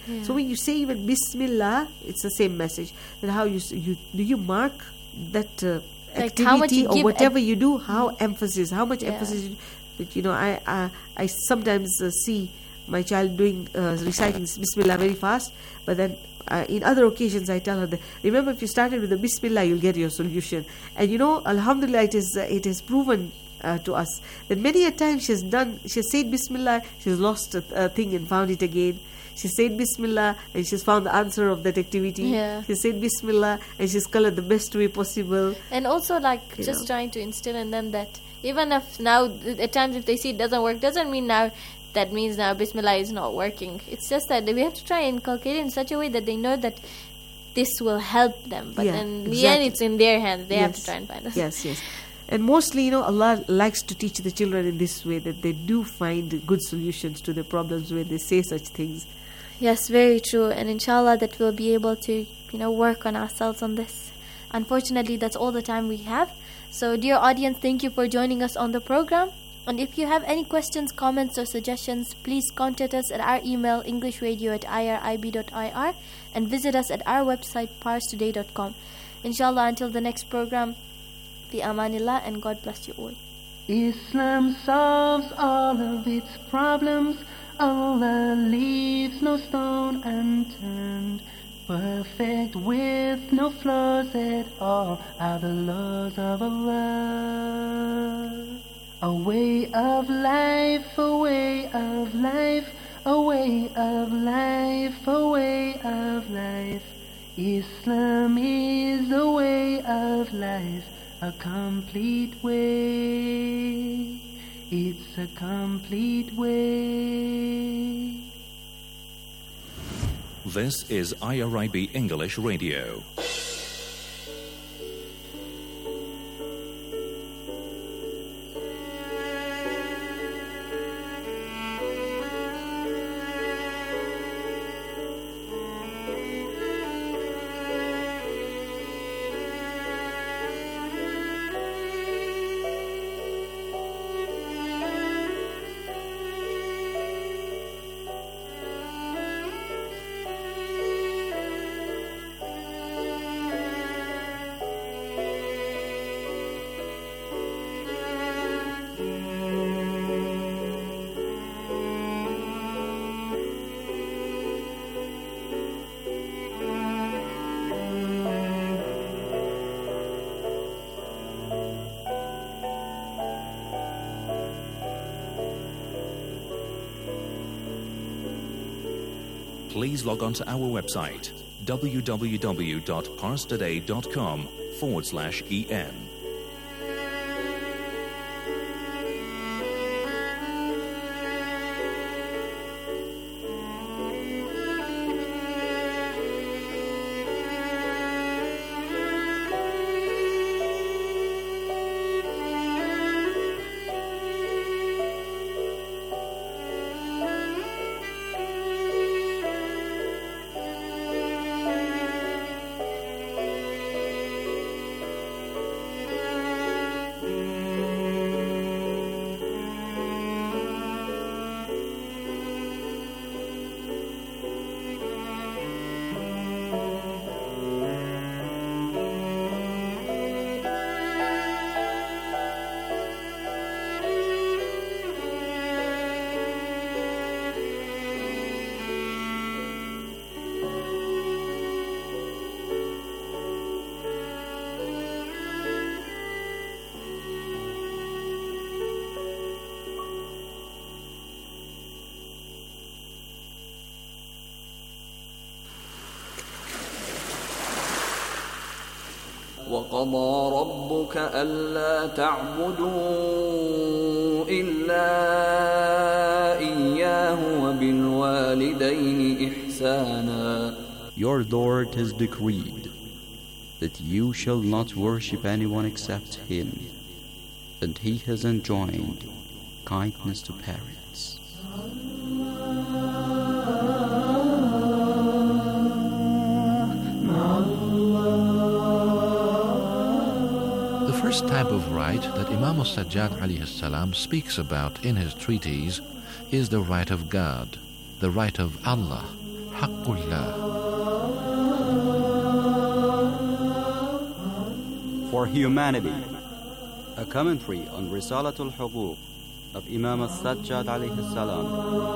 Yeah. So when you say even Bismillah, it's the same message. That how you do you mark that Like how much activity you or give whatever you do, how emphasis, how much Yeah. emphasis. But I sometimes see my child doing reciting Bismillah very fast, but then in other occasions I tell her that, remember, if you started with the Bismillah, you'll get your solution. And Alhamdulillah, it is proven to us that many a time she has said Bismillah, she's lost a thing and found it again. She said Bismillah and she's found the answer of that activity. Yeah. She said Bismillah and she's colored the best way possible. And also, like, just trying to instill in them that even if now, at times, if they see it doesn't work, doesn't mean now that means now Bismillah is not working. It's just that we have to try and inculcate it in such a way that they know that this will help them. But in the end, it's in their hands. They have to try and find it. Yes. And mostly, Allah likes to teach the children in this way, that they do find good solutions to their problems when they say such things. Yes, very true. And inshallah that we'll be able to, work on ourselves on this. Unfortunately, that's all the time we have. So, dear audience, thank you for joining us on the program. And if you have any questions, comments or suggestions, please contact us at our email englishradio@irib.ir and visit us at our website parstoday.com. Inshallah, until the next program, fi amanillah, and God bless you all. Islam solves all of its problems. Allah leaves no stone unturned. Perfect with no flaws at all are the laws of Allah. A way of life, a way of life, a way of life, a way of life. Islam is a way of life, a complete way. It's a complete way. This is IRIB English Radio. Please log on to our website www.parstoday.com/en. وَقَضَى رَبُّكَ أَلَّا تَعْبُدُوا إِلَّا إِيَّاهُ وَبِالْوَالِدَيْنِ إِحْسَانًا. Your Lord has decreed that you shall not worship anyone except Him, and He has enjoined kindness to parents. The first type of right that Imam al-Sajjad alayhi salam speaks about in his treatise is the right of God, the right of Allah, حق الله. For Humanity, a commentary on Risalatul Huquq of Imam al-Sajjad alayhi salam.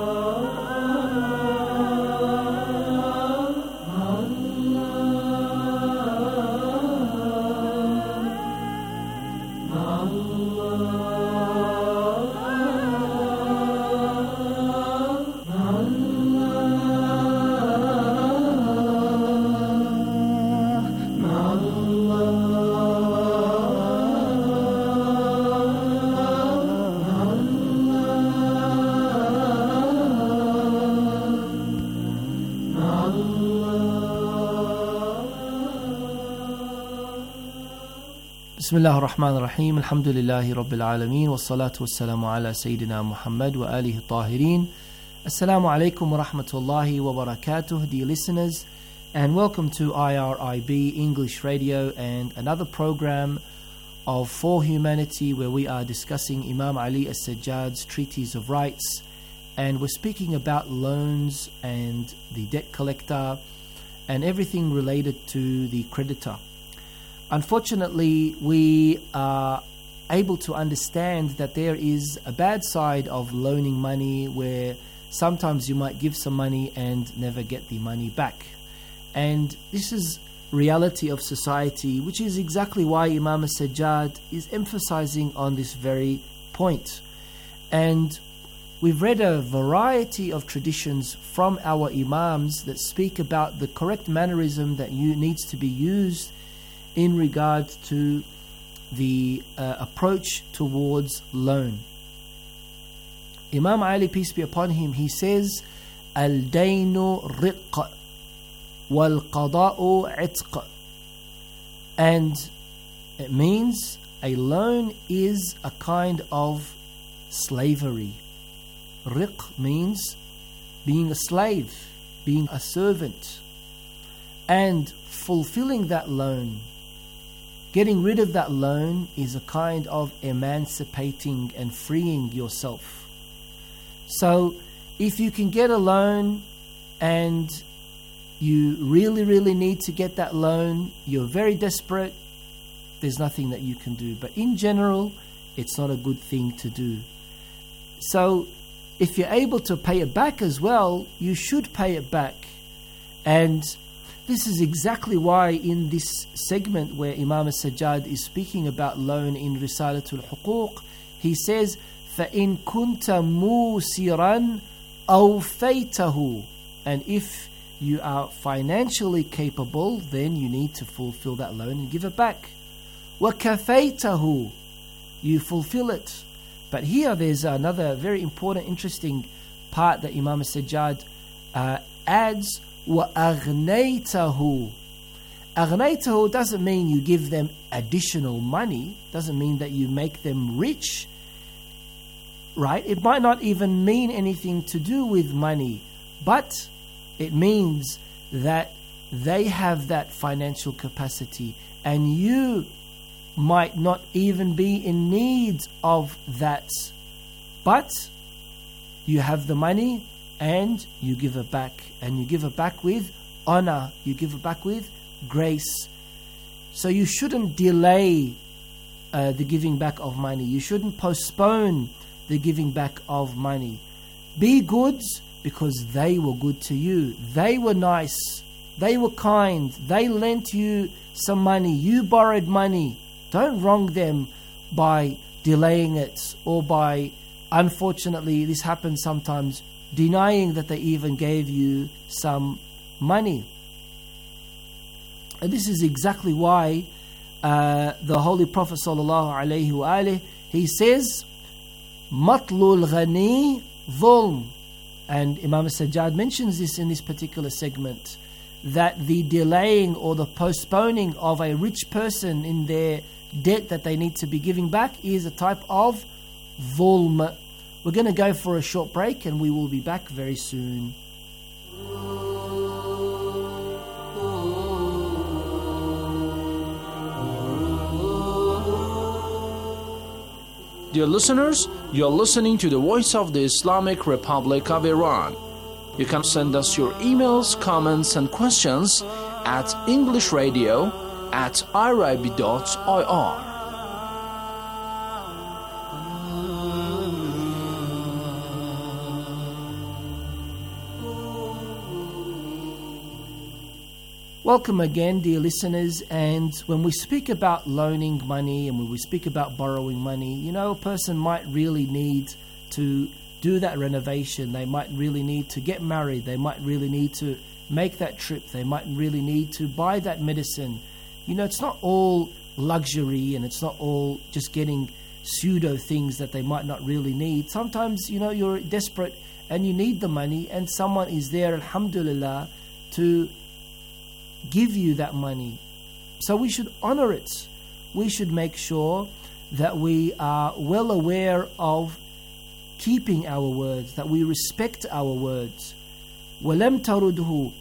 بسم الله الرحمن الرحيم الحمد لله رب العالمين والصلاة والسلام على سيدنا محمد وآله الطاهرين. Assalamu alaikum wa rahmatullahi wa barakatuh, dear listeners, and welcome to IRIB English Radio and another program of For Humanity, where we are discussing Imam Ali as-Sajjad's Treatise of Rights, and we're speaking about loans and the debt collector and everything related to the creditor. Unfortunately, we are able to understand that there is a bad side of loaning money, where sometimes you might give some money and never get the money back. And this is reality of society, which is exactly why Imam al-Sajjad is emphasizing on this very point. And we've read a variety of traditions from our Imams that speak about the correct mannerism that needs to be used in regard to the approach towards loan. Imam Ali, peace be upon him, he says, Al-Daynu Riq Wal-Qada'u Itq. And it means a loan is a kind of slavery. Riq means being a slave, being a servant, and fulfilling that loan, getting rid of that loan, is a kind of emancipating and freeing yourself. So if you can get a loan and you really need to get that loan, you're very desperate, there's nothing that you can do. But in general, it's not a good thing to do. So if you're able to pay it back as well, you should pay it back. And this is exactly why in this segment where Imam al-Sajjad is speaking about loan in Risalatul Huquq, he says, فَإِن كُنْتَ مُوسِرًا أَوْفَيْتَهُ. And if you are financially capable, then you need to fulfill that loan and give it back. وَكَفَيْتَهُ. You fulfill it. But here there's another very important, interesting part that Imam al-Sajjad adds. وَأَغْنَيْتَهُ. أَغْنَيْتَهُ doesn't mean you give them additional money, doesn't mean that you make them rich, right? It might not even mean anything to do with money, but it means that they have that financial capacity and you might not even be in need of that, but you have the money and you give it back, and you give it back with honor, you give it back with grace. So you shouldn't delay the giving back of money. You shouldn't postpone the giving back of money. Be good because they were good to you. They were nice. They were kind. They lent you some money. You borrowed money. Don't wrong them by delaying it, or by, unfortunately, this happens sometimes, denying that they even gave you some money. And this is exactly why the Holy Prophet ﷺ, he says, Matlul Ghani Dhulm. And Imam al-Sajjad mentions this in this particular segment, that the delaying or the postponing of a rich person in their debt that they need to be giving back is a type of dhulm. We're going to go for a short break and we will be back very soon. Dear listeners, you're listening to the Voice of the Islamic Republic of Iran. You can send us your emails, comments and questions at englishradio@irib.ir. Welcome again, dear listeners. And when we speak about loaning money and when we speak about borrowing money, you know, a person might really need to do that renovation. They might really need to get married. They might really need to make that trip. They might really need to buy that medicine. You know, it's not all luxury and it's not all just getting pseudo things that they might not really need. Sometimes, you know, you're desperate and you need the money and someone is there, alhamdulillah, to give you that money. So we should honor it. We should make sure that we are well aware of keeping our words, that we respect our words. وَلَمْ تَرُدْهُ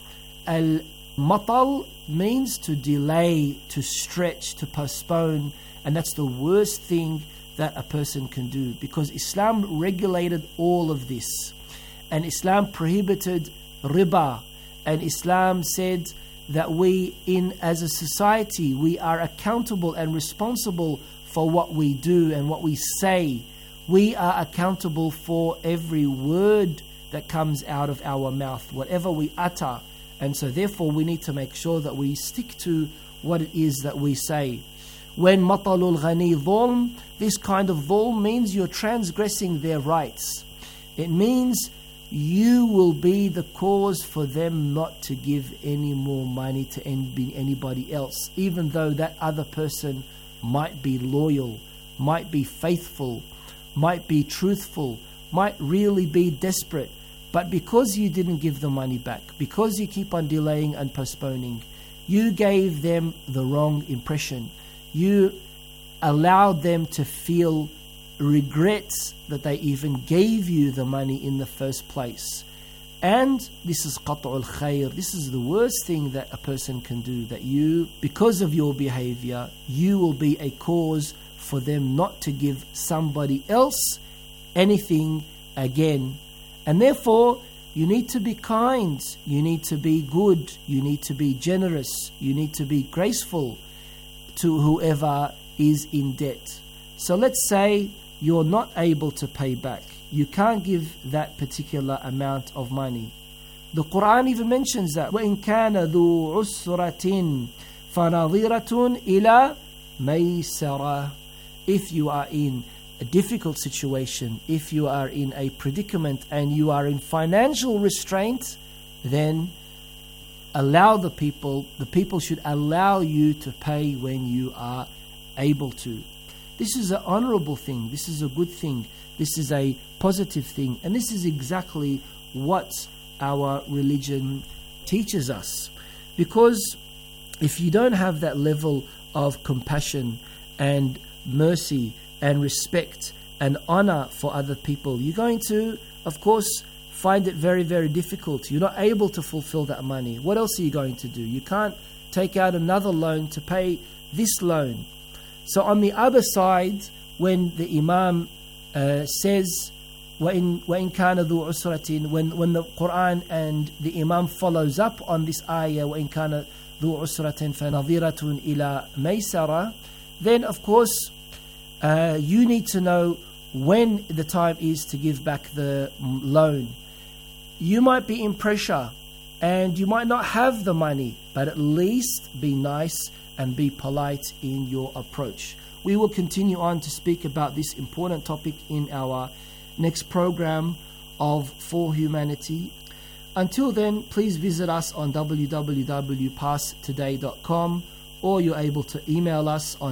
Al-matal means to delay, to stretch, to postpone, and that's the worst thing that a person can do, because Islam regulated all of this, and Islam prohibited riba, and Islam said that we, as a society, we are accountable and responsible for what we do and what we say. We are accountable for every word that comes out of our mouth, whatever we utter. And so therefore we need to make sure that we stick to what it is that we say. When matalul ghani dhulm, this kind of dhulm means you're transgressing their rights. It means you will be the cause for them not to give any more money to anybody else, even though that other person might be loyal, might be faithful, might be truthful, might really be desperate. But because you didn't give the money back, because you keep on delaying and postponing, you gave them the wrong impression. You allowed them to feel regrets that they even gave you the money in the first place. And this is qat'ul khair. This is the worst thing that a person can do, that you, because of your behavior, you will be a cause for them not to give somebody else anything again. And therefore, you need to be kind, you need to be good, you need to be generous, you need to be graceful to whoever is in debt. So let's say you're not able to pay back. You can't give that particular amount of money. The Quran even mentions that وَإِن كَانَ ذُو عُسْرَةٍ فَنَظِيرَةٌ إِلَى مَيْسَرَةٍ. If you are in a difficult situation, if you are in a predicament and you are in financial restraint, then allow the people should allow you to pay when you are able to. This is an honorable thing, this is a good thing, this is a positive thing, and this is exactly what our religion teaches us. Because if you don't have that level of compassion and mercy and respect and honor for other people, you're going to, of course, find it very, very difficult. You're not able to fulfill that money. What else are you going to do? You can't take out another loan to pay this loan. So on the other side, when the Imam says, وَإِن كَانَ ذُو عُسْرَةٍ, when the Quran and the Imam follows up on this ayah, وَإِن كَانَ ذُو عُسْرَةٍ فَنَظِيرَةٌ إِلَى مَيْسَرَةٍ, then of course you need to know when the time is to give back the loan. You might be in pressure and you might not have the money, but at least be nice and be polite in your approach. We will continue on to speak about this important topic in our next program of For Humanity. Until then, please visit us on www.passtoday.com, or you're able to email us on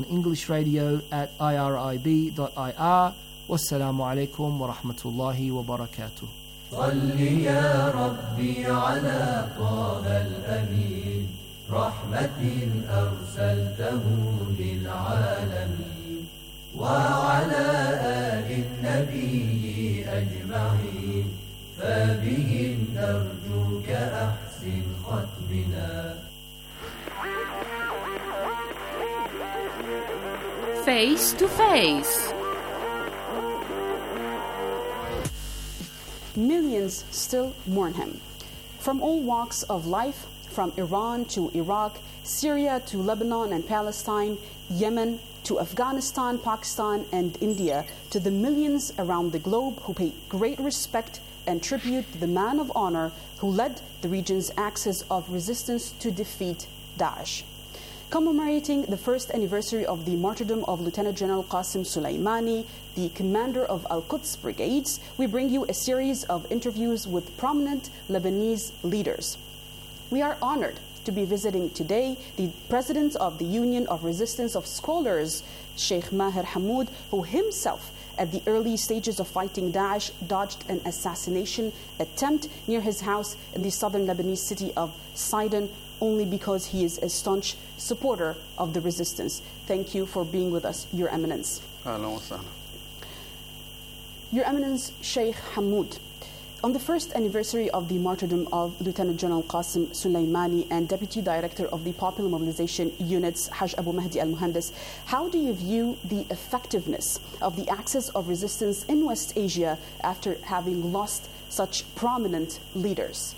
englishradio@irib.ir. Wassalamu alaikum wa rahmatullahi wa barakatuh. صل يا ربي على طه الأمين رحمة أرسلته للعالمين وعلى آل النبي أجمعين فبهم نرجوك أحسن ختمنا. Face to Face. Millions still mourn him. from all walks of life, from Iran to Iraq, Syria to Lebanon and Palestine, Yemen to Afghanistan, Pakistan and India, to the millions around the globe who pay great respect and tribute to the man of honor who led the region's axis of resistance to defeat Daesh. Commemorating the first anniversary of the martyrdom of Lieutenant General Qasim Soleimani, the commander of Al-Quds Brigades, we bring you a series of interviews with prominent Lebanese leaders. We are honored to be visiting today the president of the Union of Resistance of Scholars, Sheikh Maher Hamoud, who himself, at the early stages of fighting Daesh, dodged an assassination attempt near his house in the southern Lebanese city of Sidon, only because he is a staunch supporter of the resistance. Thank you for being with us, Your Eminence. Your Eminence, Sheikh Hamoud, on the first anniversary of the martyrdom of Lieutenant General Qasim Soleimani and Deputy Director of the Popular Mobilization Units, Haj Abu Mahdi Al-Muhandis, how do you view the effectiveness of the axis of resistance in West Asia after having lost such prominent leaders?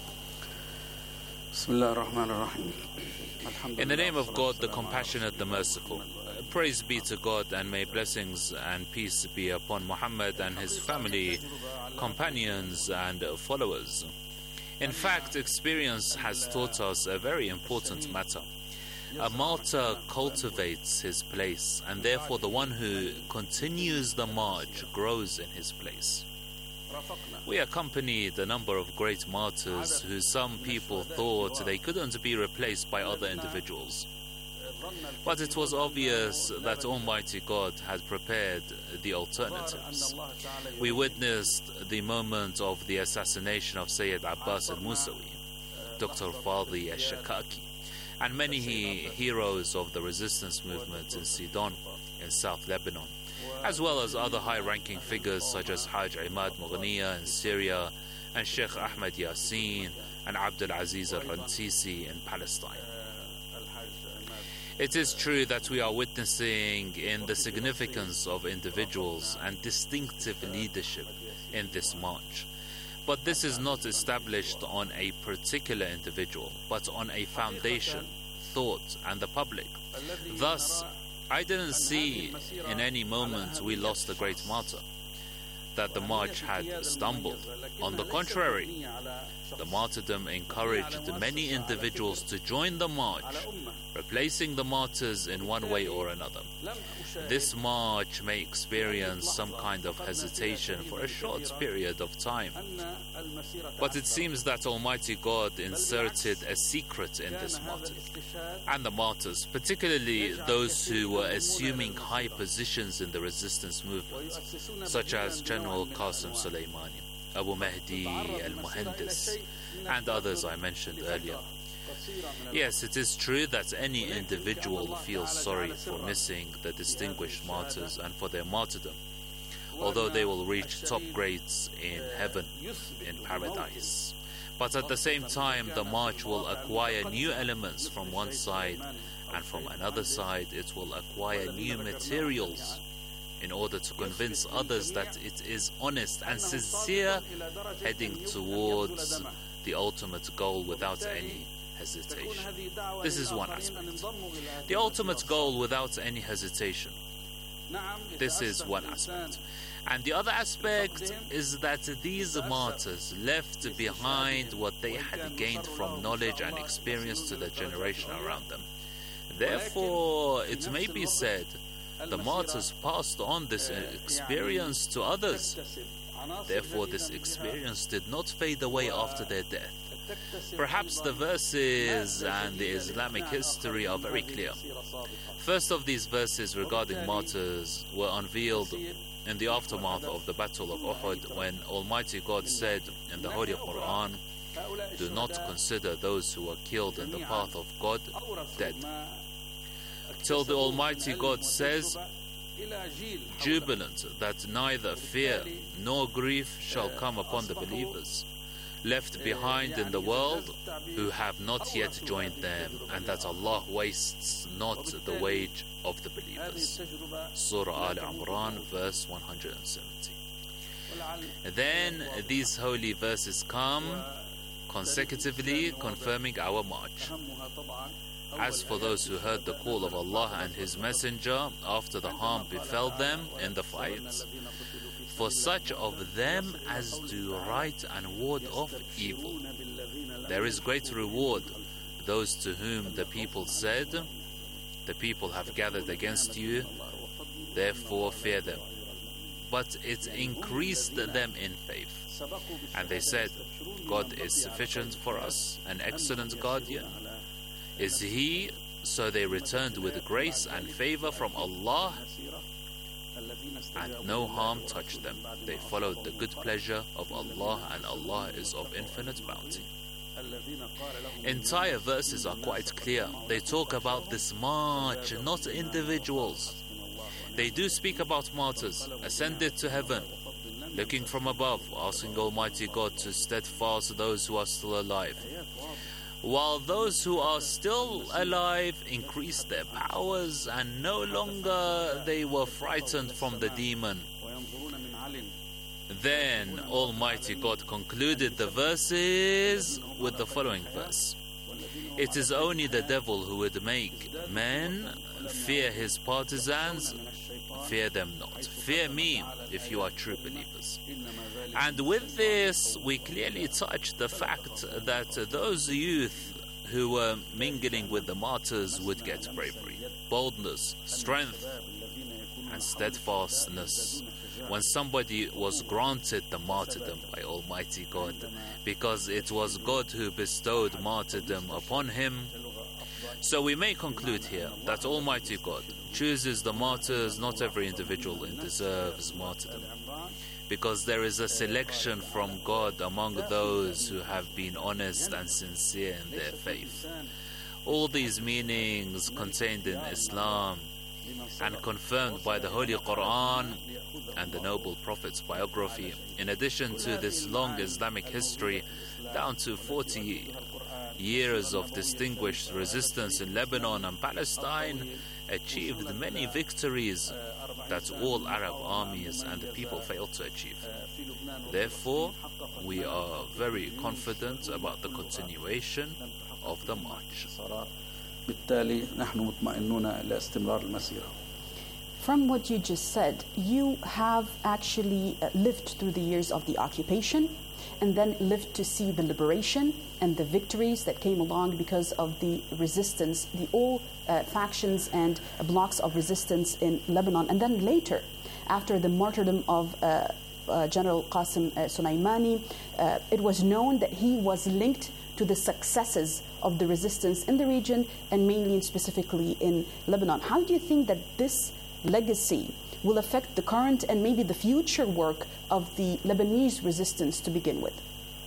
In the name of God, the Compassionate, the Merciful. Praise be to God, and may blessings and peace be upon Muhammad and his family, companions and followers. In fact, experience has taught us a very important matter. A martyr cultivates his place, and therefore the one who continues the march grows in his place. We accompanied a number of great martyrs who some people thought they couldn't be replaced by other individuals. But it was obvious that Almighty God had prepared the alternatives. We witnessed the moment of the assassination of Sayyid Abbas al-Musawi, Dr. Fadhi al-Shakaki, and many heroes of the resistance movement in Sidon, in South Lebanon, as well as other high-ranking figures such as Haj Imad Mughniya in Syria, and Sheikh Ahmed Yassin, and Abdul Aziz al-Rantisi in Palestine. It is true that we are witnessing in the significance of individuals and distinctive leadership in this march. But this is not established on a particular individual, but on a foundation, thought, and the public. Thus, I didn't see in any moment we lost a great martyr, that the march had stumbled. On the contrary, the martyrdom encouraged many individuals to join the march, replacing the martyrs in one way or another. This march may experience some kind of hesitation for a short period of time, but it seems that Almighty God inserted a secret in this martyr. And the martyrs, particularly those who were assuming high positions in the resistance movement, such as General Qasim Soleimani, Abu Mahdi Al-Muhandis, and others I mentioned earlier. Yes, it is true that any individual feels sorry for missing the distinguished martyrs and for their martyrdom, although they will reach top grades in heaven, in paradise. But at the same time, the march will acquire new elements from one side, and from another side it will acquire new materials in order to convince others that it is honest and sincere, heading towards the ultimate goal without any hesitation. This is one aspect. The ultimate goal without any hesitation. This is one aspect. And the other aspect is that these martyrs left behind what they had gained from knowledge and experience to the generation around them. Therefore, it may be said, the martyrs passed on this experience to others. Therefore, this experience did not fade away after their death. Perhaps the verses and the Islamic history are very clear. First of these verses regarding martyrs were unveiled in the aftermath of the Battle of Uhud, when Almighty God said in the Holy Quran, "Do not consider those who were killed in the path of God dead." Till the Almighty God says, "Jubilant that neither fear nor grief shall come upon the believers left behind in the world who have not yet joined them, and that Allah wastes not the wage of the believers." Surah Al-Imran, verse 170. Then these holy verses come consecutively confirming our march. As for those who heard the call of Allah and His Messenger after the harm befell them in the fights, for such of them as do right and ward off evil, there is great reward. Those to whom the people said, the people have gathered against you, therefore fear them. But it increased them in faith. And they said, God is sufficient for us, an excellent guardian is He. So they returned with grace and favor from Allah, and no harm touched them. They followed the good pleasure of Allah, and Allah is of infinite bounty. Entire verses are quite clear. They talk about this march, not individuals. They do speak about martyrs, ascended to heaven, looking from above, asking Almighty God to steadfast those who are still alive, while those who are still alive increased their powers, and no longer they were frightened from the demon. Then Almighty God concluded the verses with the following verse: It is only the devil who would make men fear his partisans. Fear them not. Fear me if you are true believers. And with this, we clearly touch the fact that those youth who were mingling with the martyrs would get bravery, boldness, strength, and steadfastness when somebody was granted the martyrdom by Almighty God, because it was God who bestowed martyrdom upon him. So we may conclude here that Almighty God chooses the martyrs. Not every individual deserves martyrdom, because there is a selection from God among those who have been honest and sincere in their faith. All these meanings contained in Islam and confirmed by the Holy Quran and the Noble Prophet's biography, in addition to this long Islamic history down to 40 years of distinguished resistance in Lebanon and Palestine, achieved many victories that all Arab armies and the people failed to achieve. Therefore, we are very confident about the continuation of the march. From what you just said, you have actually lived through the years of the occupation and then lived to see the liberation and the victories that came along because of the resistance, the all factions and blocks of resistance in Lebanon. And then later, after the martyrdom of General Qasim Soleimani, it was known that he was linked to the successes of the resistance in the region, and mainly and specifically in Lebanon. How do you think that this legacy will affect the current and maybe the future work of the Lebanese resistance to begin with?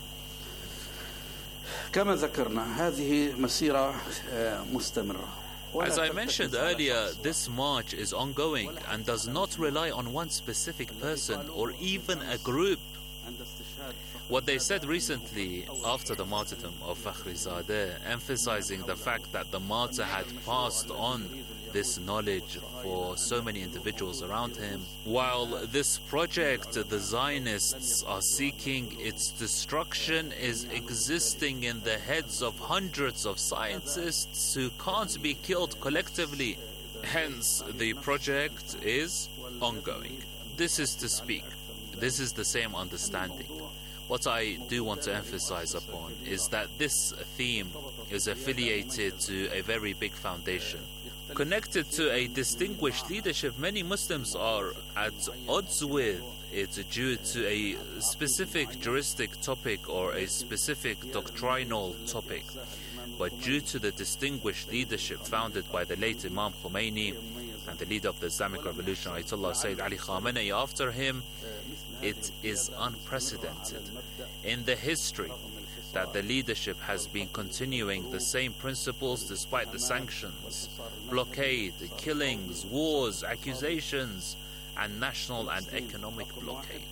كما ذكرنا هذه مسيرة مستمرة. As I mentioned earlier, this march is ongoing and does not rely on one specific person or even a group. What they said recently after the martyrdom of Fakhrizadeh, emphasizing the fact that the martyr had passed on this knowledge for so many individuals around him, while this project the Zionists are seeking its destruction is existing in the heads of hundreds of scientists who can't be killed collectively. Hence, the project is ongoing. This is to speak. This is the same understanding. What I do want to emphasize upon is that this theme is affiliated to a very big foundation, connected to a distinguished leadership many Muslims are at odds with. It's due to a specific juristic topic or a specific doctrinal topic, but due to the distinguished leadership founded by the late Imam Khomeini and the leader of the Islamic Revolution, Ayatollah Sayyid Ali Khamenei, after him, it is unprecedented in the history that the leadership has been continuing the same principles despite the sanctions, blockade, killings, wars, accusations, and national and economic blockade.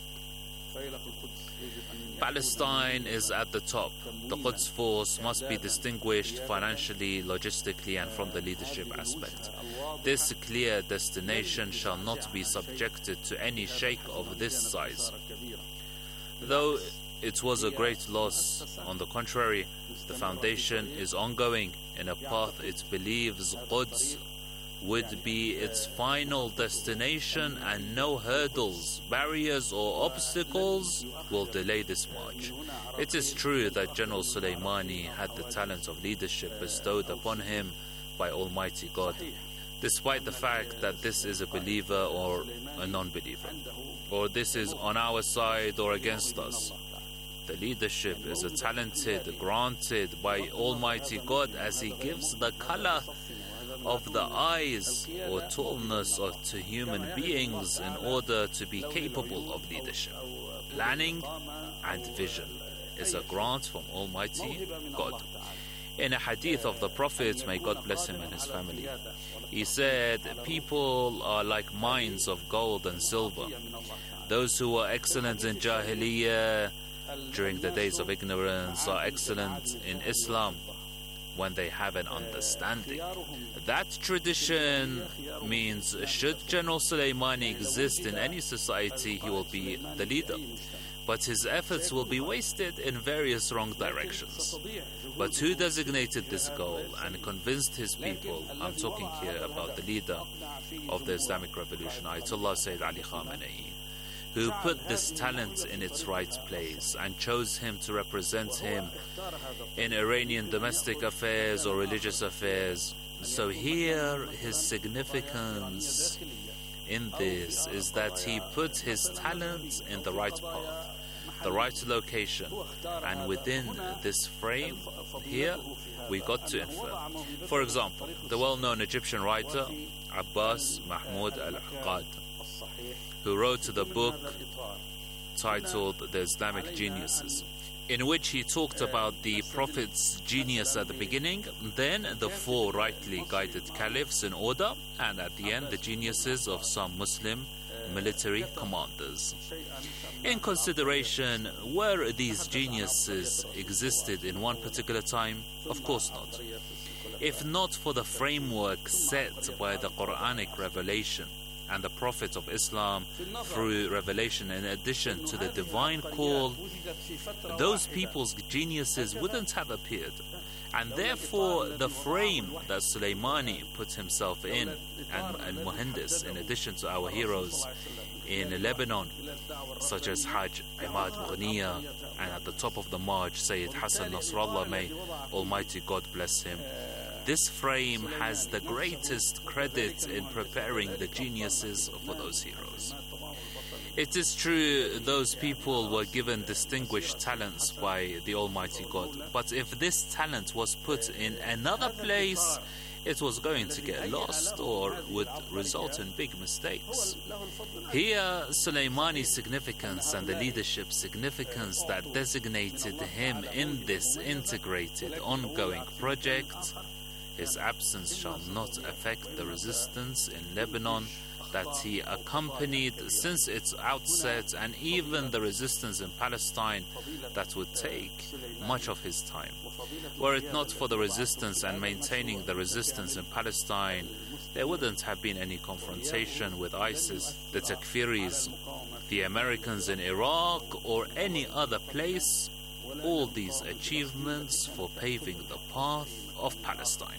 Palestine is at the top. The Quds force must be distinguished financially, logistically, and from the leadership aspect. This clear destination shall not be subjected to any shake of this size. Though it was a great loss. On the contrary, the foundation is ongoing in a path it believes Quds would be its final destination, and no hurdles, barriers or obstacles will delay this march. It is true that General Soleimani had the talent of leadership bestowed upon him by Almighty God, despite the fact that this is a believer or a non-believer, or this is on our side or against us. The leadership is a talented granted by Almighty God as He gives the color of the eyes or tallness to human beings in order to be capable of leadership. Planning and vision is a grant from Almighty God. In a hadith of the Prophet, may God bless him and his family, he said, people are like mines of gold and silver. Those who were excellent in Jahiliyyah during the days of ignorance are excellent in Islam when they have an understanding. That tradition means should General Soleimani exist in any society, he will be the leader. But his efforts will be wasted in various wrong directions. But who designated this goal and convinced his people? I'm talking here about the leader of the Islamic Revolution, Ayatollah Sayyid Ali Khamenei, who put this talent in its right place and chose him to represent him in Iranian domestic affairs or religious affairs. So here his significance in this is that he put his talent in the right path, the right location, and within this frame here we got to infer. For example, the well-known Egyptian writer Abbas Mahmoud al-Aqad, who wrote the book titled The Islamic Geniuses, in which he talked about the Prophet's genius at the beginning, then the four rightly guided caliphs in order, and at the end the geniuses of some Muslim military commanders. In consideration, were these geniuses existed in one particular time? Of course not. If not for the framework set by the Quranic revelation and the Prophet of Islam through revelation, in addition to the divine call, those people's geniuses wouldn't have appeared. And therefore the frame that Soleimani put himself in, and Muhandis, in addition to our heroes in Lebanon, such as Hajj Imad Mughniya, and at the top of the march Sayyid Hassan Nasrallah, may Almighty God bless him. This frame has the greatest credit in preparing the geniuses for those heroes. It is true those people were given distinguished talents by the Almighty God, but if this talent was put in another place, it was going to get lost or would result in big mistakes. Here, Soleimani's significance and the leadership significance that designated him in this integrated ongoing project. His absence shall not affect the resistance in Lebanon that he accompanied since its outset, and even the resistance in Palestine that would take much of his time. Were it not for the resistance and maintaining the resistance in Palestine, there wouldn't have been any confrontation with ISIS, the Takfiris, the Americans in Iraq, or any other place. All these achievements for paving the path of Palestine.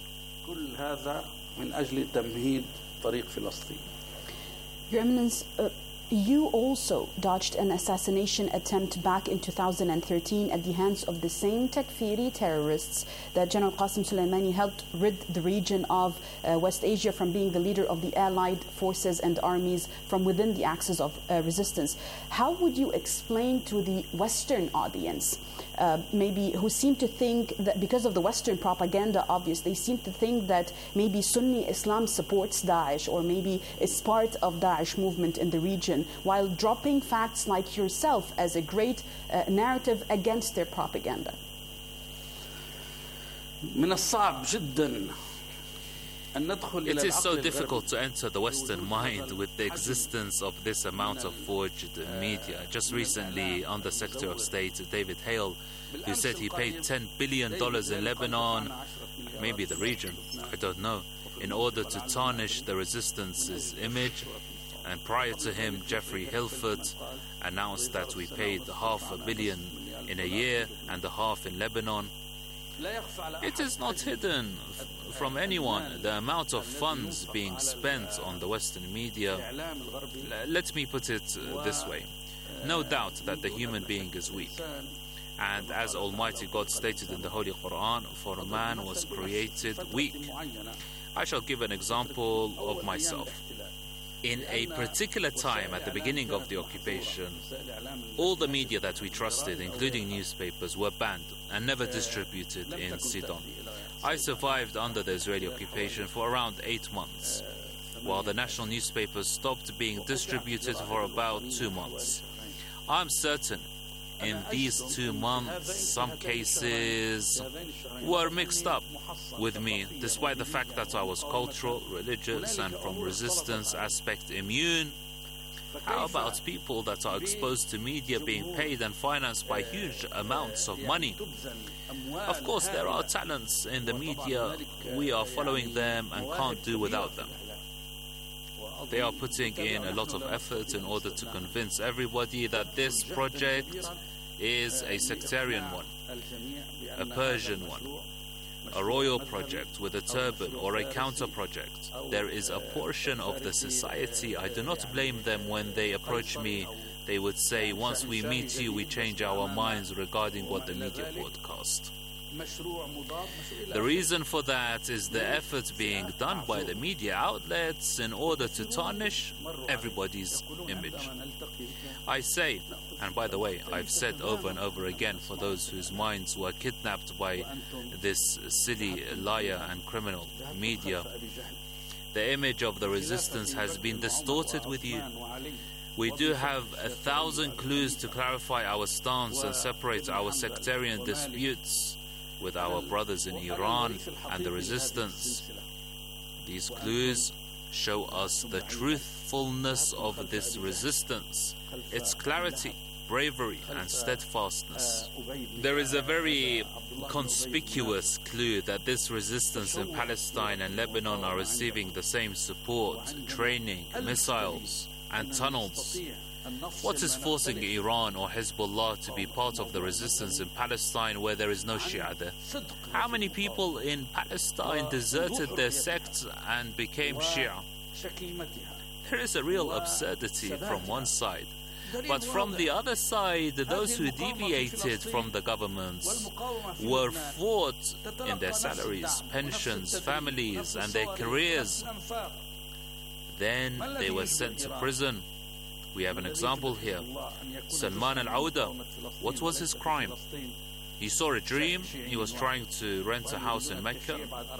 Your Eminence, you also dodged an assassination attempt back in 2013 at the hands of the same Takfiri terrorists that General Qasem Soleimani helped rid the region of West Asia from being the leader of the allied forces and armies from within the axis of resistance. How would you explain to the Western audience, maybe who seem to think that because of the Western propaganda, obviously, seem to think that maybe Sunni Islam supports Daesh or maybe is part of Daesh movement in the region, while dropping facts like yourself as a great narrative against their propaganda? It is so difficult to enter the Western mind with the existence of this amount of forged media. Just recently, Under Secretary of State David Hale, who said he paid $10 billion in Lebanon, maybe the region, I don't know, in order to tarnish the resistance's image. And prior to him, Jeffrey Hilfert announced that we paid $500 million in a year and a half in Lebanon. It is not hidden from anyone the amount of funds being spent on the Western media. Let me put it this way. No doubt that the human being is weak. And as Almighty God stated in the Holy Quran, for man was created weak. I shall give an example of myself. In a particular time at the beginning of the occupation, all the media that we trusted, including newspapers, were banned and never distributed in Sidon. I survived under the Israeli occupation for around 8 months, while the national newspapers stopped being distributed for about 2 months. I'm certain in these 2 months, some cases were mixed up with me, despite the fact that I was cultural, religious, and from resistance aspect immune. How about people that are exposed to media being paid and financed by huge amounts of money? Of course, there are talents in the media. We are following them and can't do without them. They are putting in a lot of effort in order to convince everybody that this project is a sectarian one, a Persian one, a royal project with a turban, or a counter project. There is a portion of the society, I do not blame them when they approach me. They would say, once we meet you, we change our minds regarding what the media broadcast. The reason for that is the effort being done by the media outlets in order to tarnish everybody's image. I say, and by the way, I've said over and over again for those whose minds were kidnapped by this silly liar and criminal media, the image of the resistance has been distorted with you. We do have 1,000 clues to clarify our stance and separate our sectarian disputes with our brothers in Iran and the resistance. These clues show us the truthfulness of this resistance, its clarity, bravery, and steadfastness. There is a very conspicuous clue that this resistance in Palestine and Lebanon are receiving the same support, training, missiles, and tunnels. What is forcing Iran or Hezbollah to be part of the resistance in Palestine where there is no Shia there? How many people in Palestine deserted their sects and became Shia? There is a real absurdity from one side. But from the other side, those who deviated from the governments were fought in their salaries, pensions, families, and their careers. Then they were sent to prison. We have an example here. Salman al-Auda, what was his crime? He saw a dream. He was trying to rent a house in Mecca.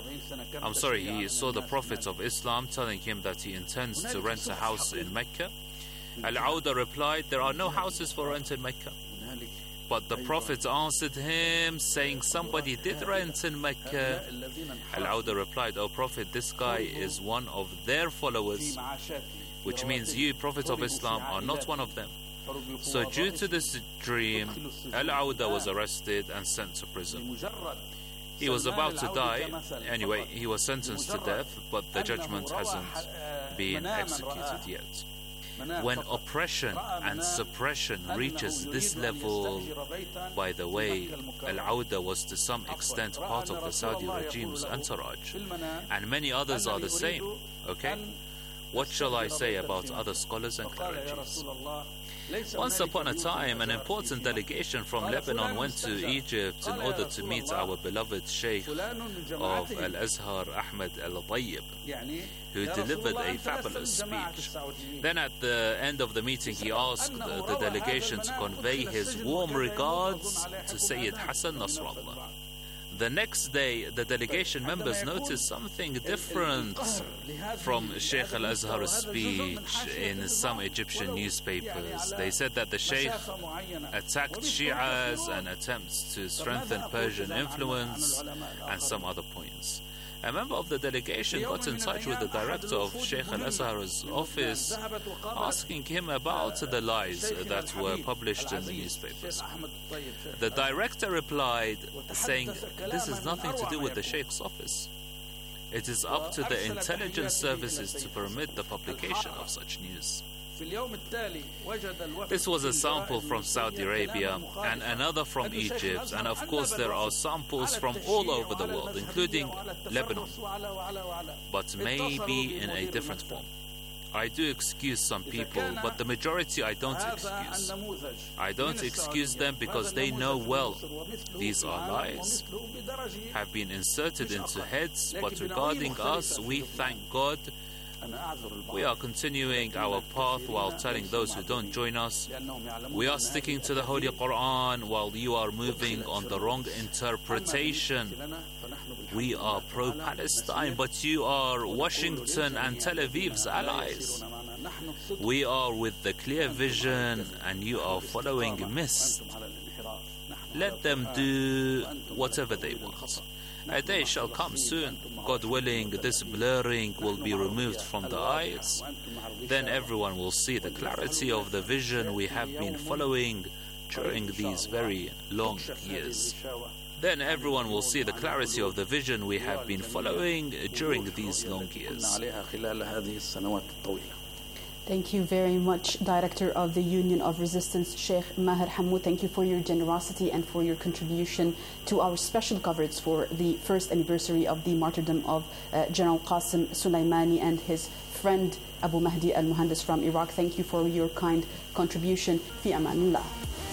He saw the Prophet of Islam telling him that he intends to rent a house in Mecca. Al-Auda replied, there are no houses for rent in Mecca. But the Prophet answered him, saying somebody did rent in Mecca. Al-Auda replied, O Prophet, this guy is one of their followers, which means you, Prophet of Islam, are not one of them. So due to this dream, Al-Auda was arrested and sent to prison. He was about to die. Anyway, he was sentenced to death, but the judgment hasn't been executed yet. When oppression and suppression reaches this level, by the way, Al-Auda was to some extent part of the Saudi regime's entourage, and many others are the same, okay? What shall I say about other scholars and clergies? Once upon a time, an important delegation from Lebanon went to Egypt in order to meet our beloved Sheikh of Al-Azhar, Ahmed Al-Tayyib, who delivered a fabulous speech. Then at the end of the meeting, he asked the delegation to convey his warm regards to Sayyid Hassan Nasrallah. The next day, the delegation members noticed something different from Sheikh Al-Azhar's speech in some Egyptian newspapers. They said that the Sheikh attacked Shi'as and attempts to strengthen Persian influence and some other points. A member of the delegation got in touch with the director of Sheikh Al-Azhar's office, asking him about the lies that were published in the newspapers. The director replied, saying, this is nothing to do with the Sheikh's office. It is up to the intelligence services to permit the publication of such news. This was a sample from Saudi Arabia and another from Egypt, and of course there are samples from all over the world, including Lebanon, but maybe in a different form. I do excuse some people, but the majority I don't excuse. I don't excuse them because they know well these are lies, have been inserted into heads, but regarding us, we thank God. We are continuing our path while telling those who don't join us. We are sticking to the Holy Quran while you are moving on the wrong interpretation. We are pro-Palestine, but you are Washington and Tel Aviv's allies. We are with the clear vision and you are following mist. Let them do whatever they want. A day shall come soon. God willing, this blurring will be removed from the eyes. Then everyone will see the clarity of the vision we have been following during these very long years. Then everyone will see the clarity of the vision we have been following during these long years. Thank you very much, Director of the Union of Resistance, Sheikh Maher Hammoud. Thank you for your generosity and for your contribution to our special coverage for the first anniversary of the martyrdom of General Qasim Soleimani and his friend Abu Mahdi al-Muhandis from Iraq. Thank you for your kind contribution. Fi amanillah.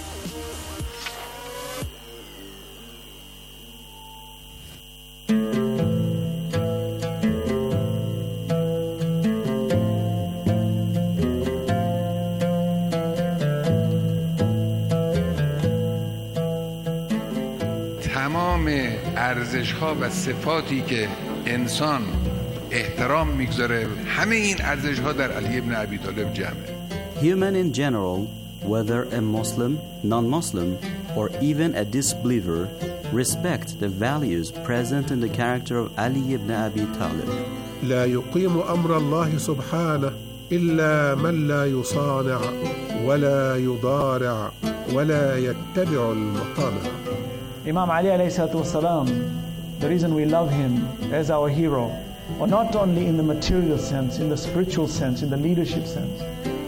ارزش‌ها و صفاتی که انسان احترام میگذاره همه این ارزش‌ها در علی ابن ابی طالب جمعه. Human in general, whether a Muslim, non-Muslim, or even a disbeliever, respect the values present in the character of Ali ibn Abi Talib. لا يقيم أمر الله سبحانه إلا من لا يصانع ولا يضارع ولا يتبع المطامع. Imam Ali alayhi salatu wasalam, the reason we love him as our hero, or not only in the material sense, in the spiritual sense, in the leadership sense.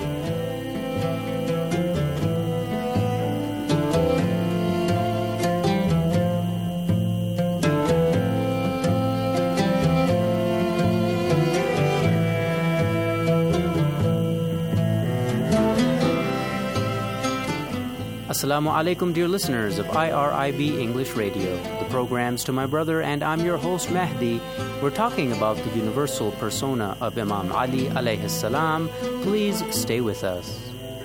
Assalamu alaikum, dear listeners of IRIB English Radio. The program's To My Brother, and I'm your host, Mahdi. We're talking about the universal persona of Imam Ali alayhi salam. Please stay with us.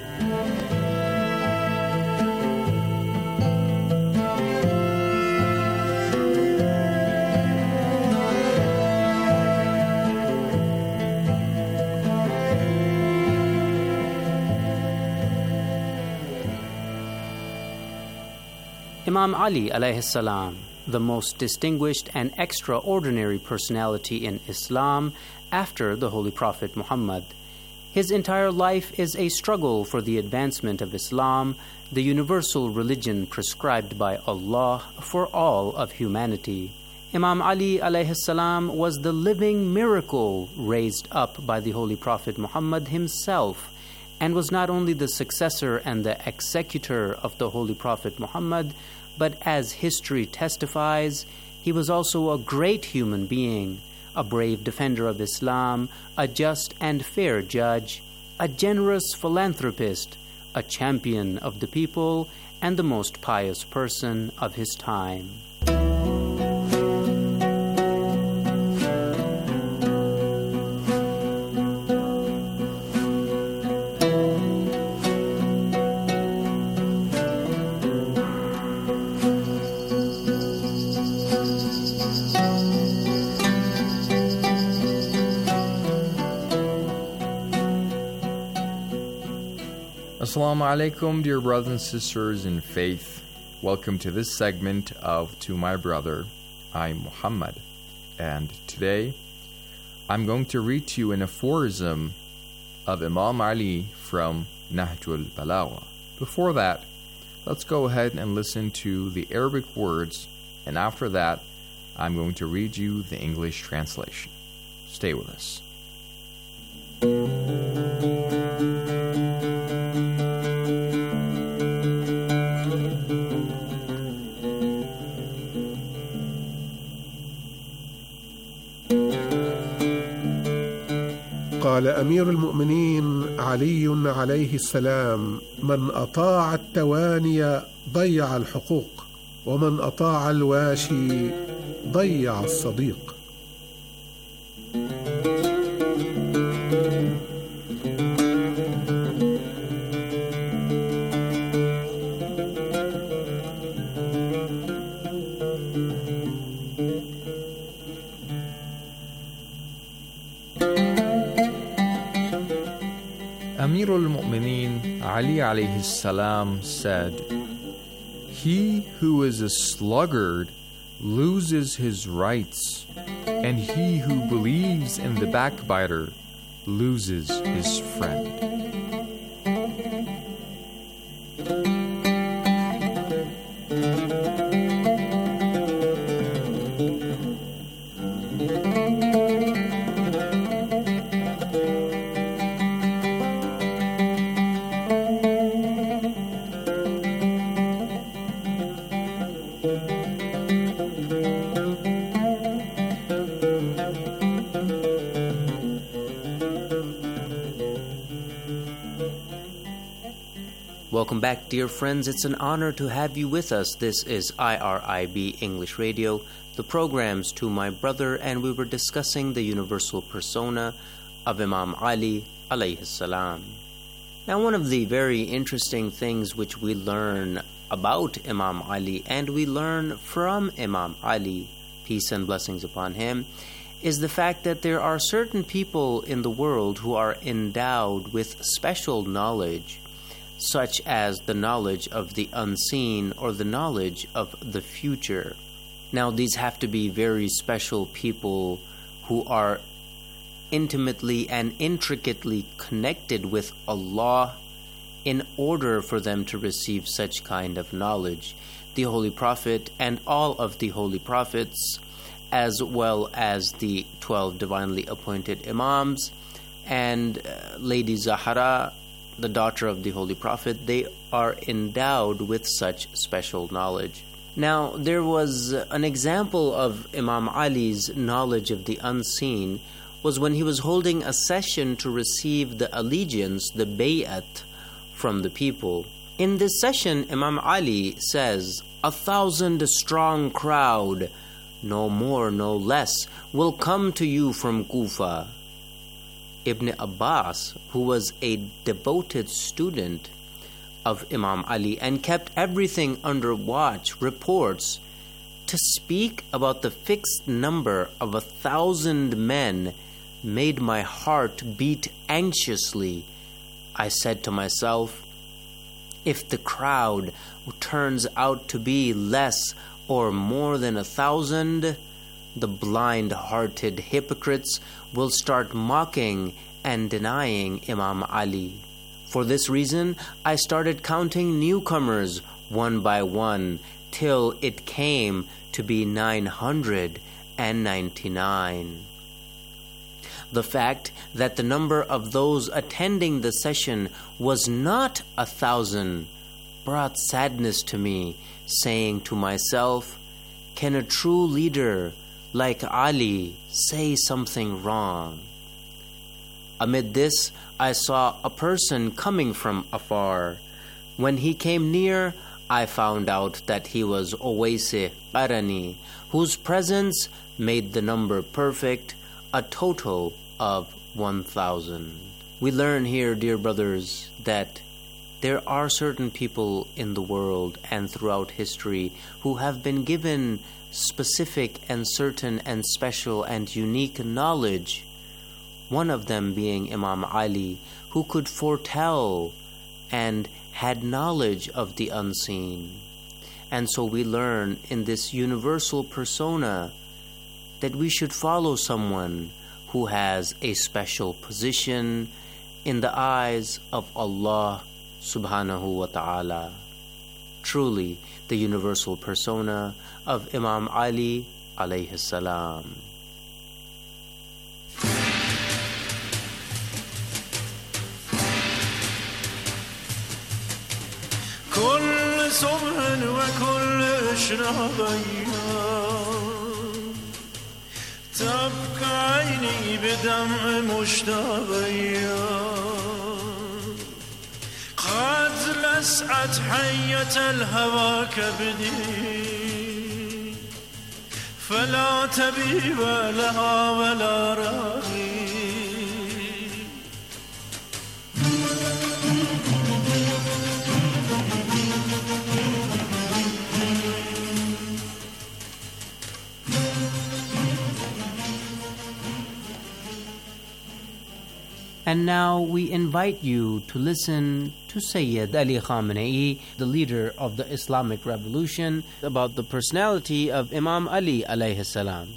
Imam Ali alayhi salam, the most distinguished and extraordinary personality in Islam after the Holy Prophet Muhammad. His entire life is a struggle for the advancement of Islam, the universal religion prescribed by Allah for all of humanity. Imam Ali alayhi salam was the living miracle raised up by the Holy Prophet Muhammad himself, and was not only the successor and the executor of the Holy Prophet Muhammad, but as history testifies, he was also a great human being, a brave defender of Islam, a just and fair judge, a generous philanthropist, a champion of the people, and the most pious person of his time. Assalamu alaikum, dear brothers and sisters in faith. Welcome to this segment of To My Brother. I'm Muhammad, and today I'm going to read to you an aphorism of Imam Ali from Nahjul Balagha. Before that, let's go ahead and listen to the Arabic words, and after that, I'm going to read you the English translation. Stay with us. قال أمير المؤمنين علي عليه السلام: من أطاع التواني ضيع الحقوق، ومن أطاع الواشي ضيع الصديق. Amir al-Mu'mineen Ali alayhi salam said, "He who is a sluggard loses his rights, and he who believes in the backbiter loses his friend." Welcome back, dear friends. It's an honor to have you with us. This is IRIB English Radio, the programs To My Brother, and we were discussing the universal persona of Imam Ali alayhi salam. Now, one of the very interesting things which we learn about Imam Ali, and we learn from Imam Ali, peace and blessings upon him, is the fact that there are certain people in the world who are endowed with special knowledge, such as the knowledge of the unseen or the knowledge of the future. Now, these have to be very special people who are intimately and intricately connected with Allah in order for them to receive such kind of knowledge. The Holy Prophet and all of the Holy Prophets, as well as the 12 divinely appointed Imams and Lady Zahra, the daughter of the Holy Prophet, they are endowed with such special knowledge. Now, there was an example of Imam Ali's knowledge of the unseen was when he was holding a session to receive the allegiance, the bay'at, from the people. In this session, Imam Ali says, 1,000 strong crowd, no more, no less, will come to you from Kufa. Ibn Abbas, who was a devoted student of Imam Ali and kept everything under watch, reports, to speak about the fixed number of 1,000 men made my heart beat anxiously. I said to myself, if the crowd turns out to be less or more than 1,000, the blind-hearted hypocrites will start mocking and denying Imam Ali. For this reason, I started counting newcomers one by one till it came to be 999. The fact that the number of those attending the session was not 1,000 brought sadness to me, saying to myself, can a true leader like Ali say something wrong? Amid this, I saw a person coming from afar. When he came near, I found out that he was Uwais Qarani, whose presence made the number perfect, a total of 1,000. We learn here, dear brothers, that there are certain people in the world and throughout history who have been given specific and certain and special and unique knowledge, one of them being Imam Ali, who could foretell and had knowledge of the unseen. And so we learn in this universal persona that we should follow someone who has a special position in the eyes of Allah subhanahu wa ta'ala. Truly, the universal persona of Imam Ali alayhi salam. كل صبح وكل شراب أيام تبقى عيني بدمع مشتاقية قد لسعت حية الهوى كبدي فلا تبيب لها ولا راغي And now we invite you to listen to Sayyid Ali Khamenei, the leader of the Islamic Revolution, about the personality of Imam Ali alayhi salam.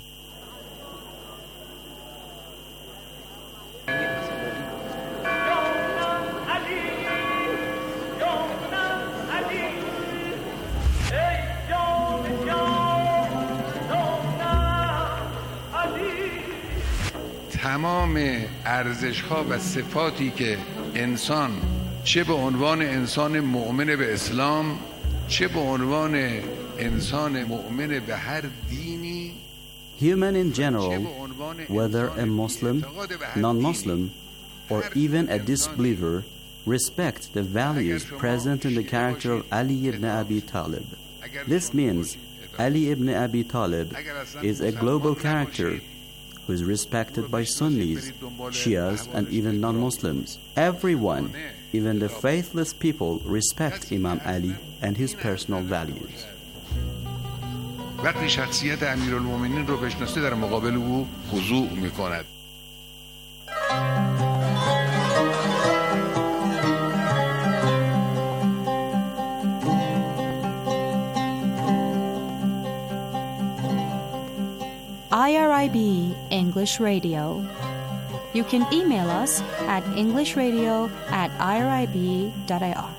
تمام ارزش‌ها و صفاتی که انسان چه به عنوان انسان مؤمن به اسلام چه به عنوان انسان مؤمن به هر دینی Human in general, whether a Muslim, non-Muslim, or even a disbeliever, respect the values present in the character of Ali ibn Abi Talib. This means Ali ibn Abi Talib is a global character who is respected by Sunnis, Shias, and even non-Muslims. Everyone, even the faithless people, respect Imam Ali and his personal values. وقتی شخصیت امیرالمومنین رو بشناسه در مقابل او خضوع میکند. IRIB English Radio. You can email us at englishradio@irib.ir.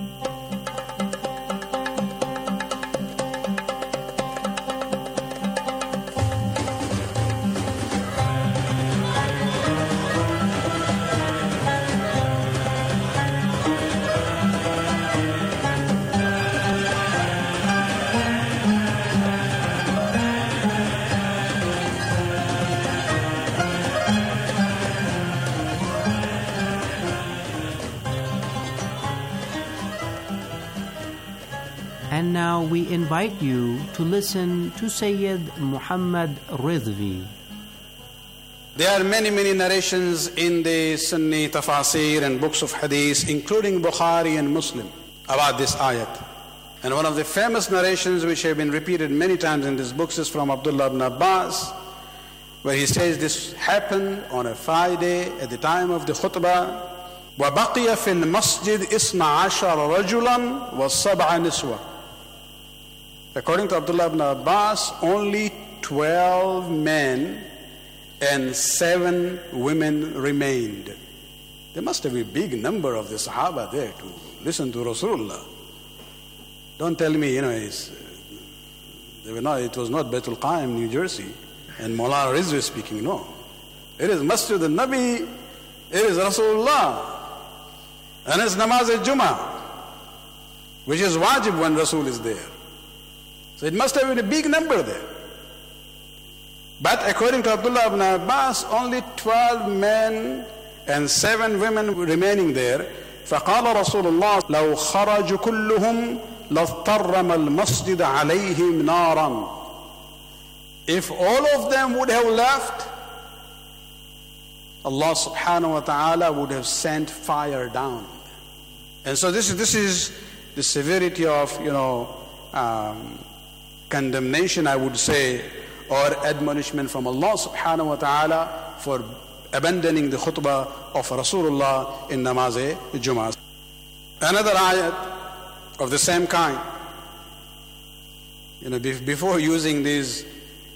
And now we invite you to listen to Sayyid Muhammad Ridvi. There are many narrations in the Sunni tafasir and books of hadith, including Bukhari and Muslim, about this ayat. And one of the famous narrations which have been repeated many times in these books is from Abdullah ibn Abbas, where he says this happened on a Friday at the time of the khutbah. وَبَقِيَ فِي الْمَسْجِدِ 12 رَجُلًا وَالسَّبْعَ نِسْوَةً. According to Abdullah ibn Abbas, only 12 men and 7 women remained. There must have been a big number of the Sahaba there to listen to Rasulullah. Don't tell me, it was not Baitul Qaim, New Jersey, and Maulana Rizvi speaking, no. It is Masjid al-Nabi, it is Rasulullah, and it's Namaz al-Jum'ah, which is wajib when Rasul is there. So it must have been a big number there. But according to Abdullah ibn Abbas, only 12 men and 7 women were remaining there. فقال رسول الله لو خرجوا كلهم لاضطرم المسجد عليهم نارا. If all of them would have left, Allah subhanahu wa ta'ala would have sent fire down. And so this is the severity of, condemnation, I would say, or admonishment from Allah subhanahu wa ta'ala for abandoning the khutbah of Rasulullah in Namaz Jum'ah. Another ayat of the same kind. Before using these,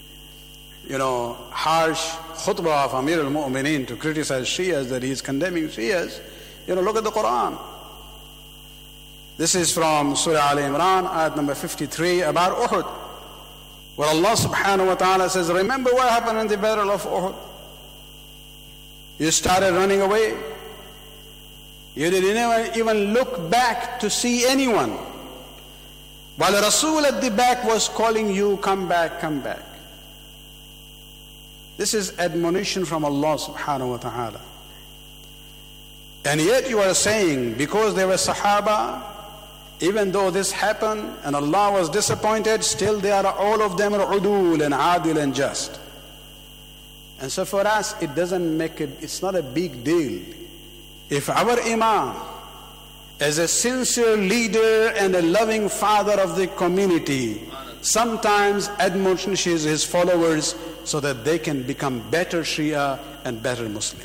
harsh khutbah of Amir al-Mu'mineen to criticize Shias, that he is condemning Shias, look at the Quran. This is from Surah Al-Imran, ayat number 53, about Uhud, where Allah subhanahu wa ta'ala says, remember what happened in the battle of Uhud? You started running away. You didn't even look back to see anyone. While the Rasul at the back was calling you, come back, come back. This is admonition from Allah subhanahu wa ta'ala. And yet you are saying, because they were Sahaba, even though this happened and Allah was disappointed, still they are all of them udul and adil and just. And so for us, it's not a big deal. If our Imam, as a sincere leader and a loving father of the community, sometimes admonishes his followers so that they can become better Shia and better Muslim.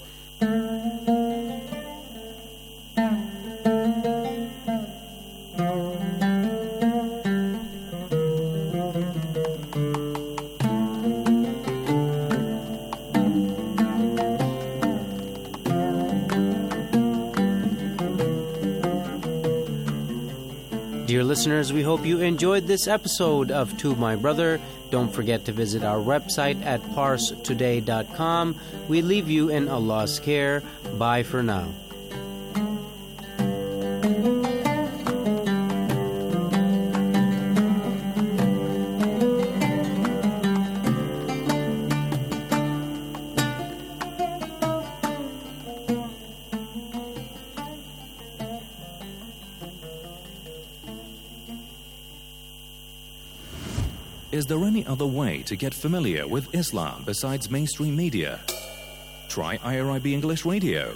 Dear listeners, we hope you enjoyed this episode of To My Brother. Don't forget to visit our website at parstoday.com. We leave you in Allah's care. Bye for now. Is there any other way to get familiar with Islam besides mainstream media? Try IRIB English Radio.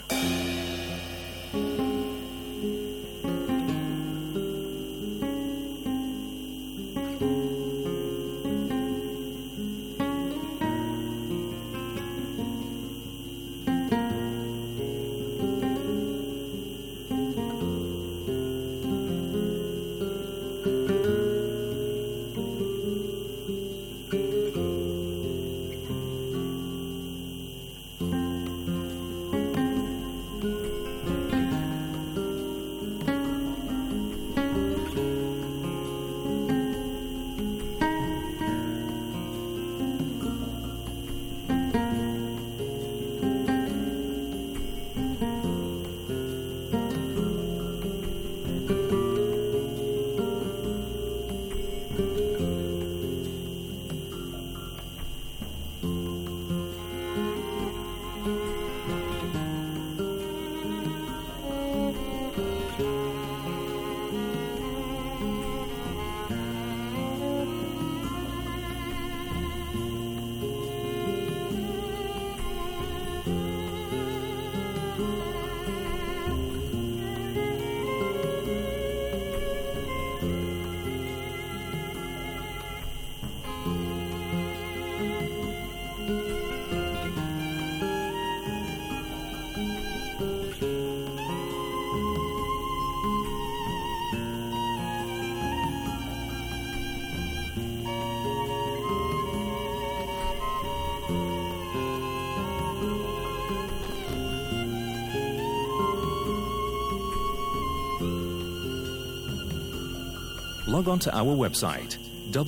Log on to our website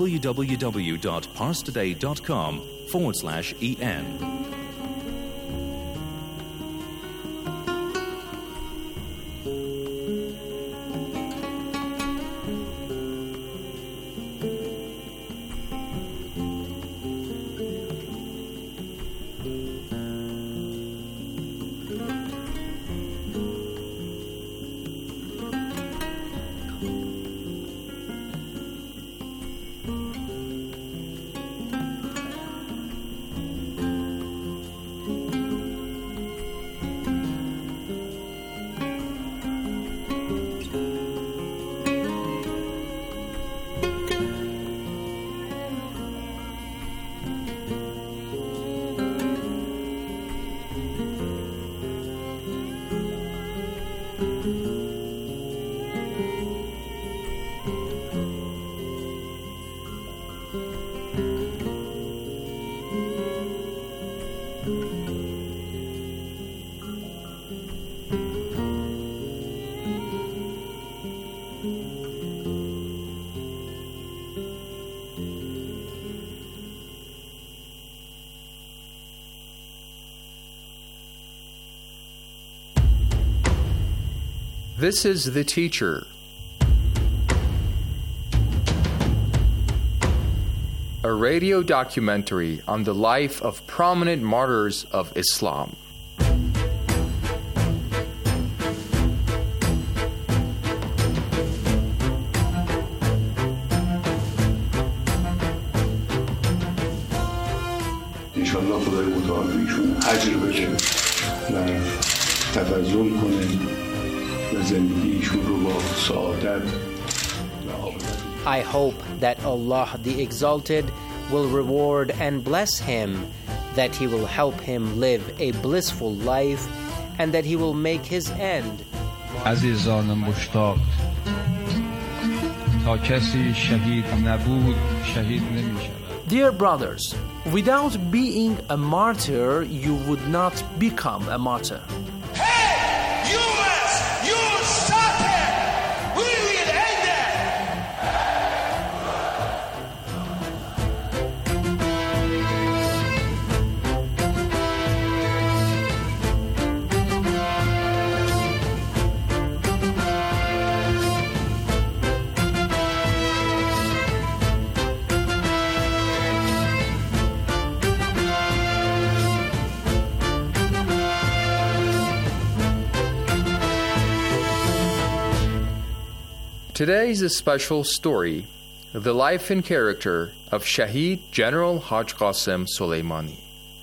www.parstoday.com/en. This is the teacher. a radio documentary on the life of prominent martyrs of Islam. انشالله خدای متعال ایشون اجر بده و تفضل کنه و زندگی ایشون رو با سعادت. I hope that Allah the Exalted will reward and bless him, that He will help him live a blissful life, and that He will make his end. عزیزان مشتاق تا کسی شهید نبود شهید نمی‌شود. Dear brothers, without being a martyr, you would not become a martyr. Today is a special story, the life and character of Shaheed General Haj Qasem Soleimani.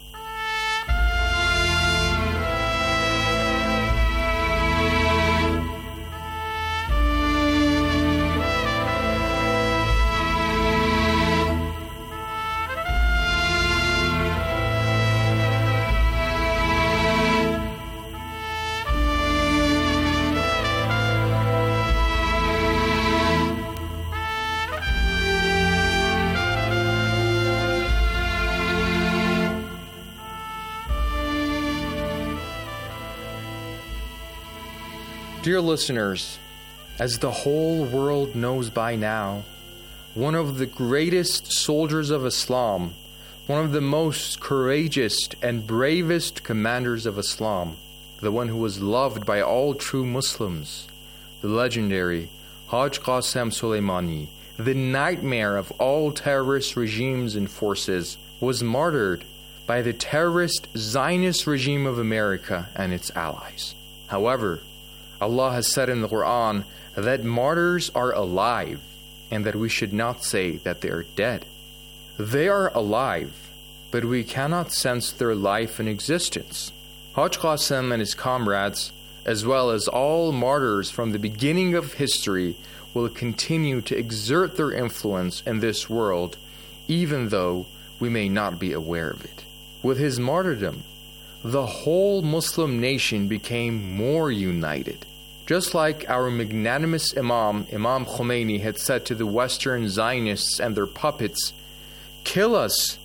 Dear listeners, as the whole world knows by now, one of the greatest soldiers of Islam, one of the most courageous and bravest commanders of Islam, the one who was loved by all true Muslims, the legendary Haj Qasem Soleimani, the nightmare of all terrorist regimes and forces, was martyred by the terrorist Zionist regime of America and its allies. However, Allah has said in the Quran that martyrs are alive and that we should not say that they are dead. They are alive, but we cannot sense their life and existence. Haj Qasem and his comrades, as well as all martyrs from the beginning of history, will continue to exert their influence in this world, even though we may not be aware of it. With his martyrdom, the whole Muslim nation became more united. Just like our magnanimous Imam Khomeini had said to the Western Zionists and their puppets, kill us,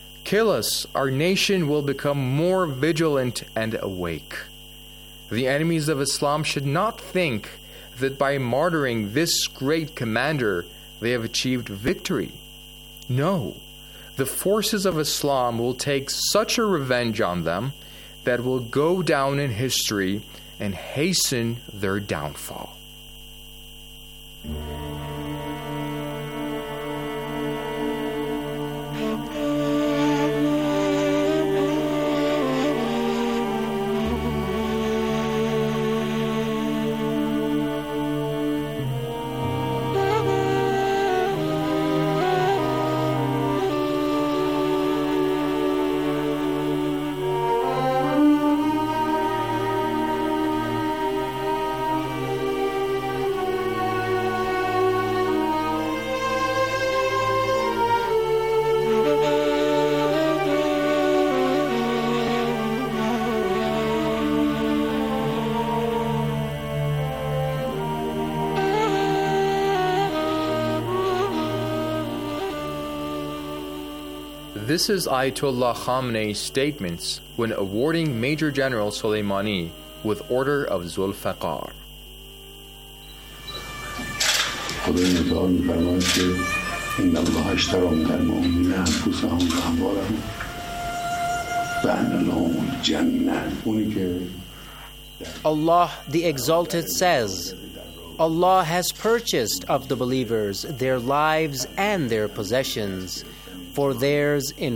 our nation will become more vigilant and awake. The enemies of Islam should not think that by martyring this great commander, they have achieved victory. No, the forces of Islam will take such a revenge on them that will go down in history and hasten their downfall. This is Ayatollah Khamenei's statements when awarding Major General Soleimani with Order of Zulfiqar. خدای متعال می‌فرماید که ان الله اشتری من المؤمنین انفسهم و اموالهم و ان لهم الجنة. اونی که Allah the Exalted says, Allah has purchased of the believers their lives and their possessions, For theirs in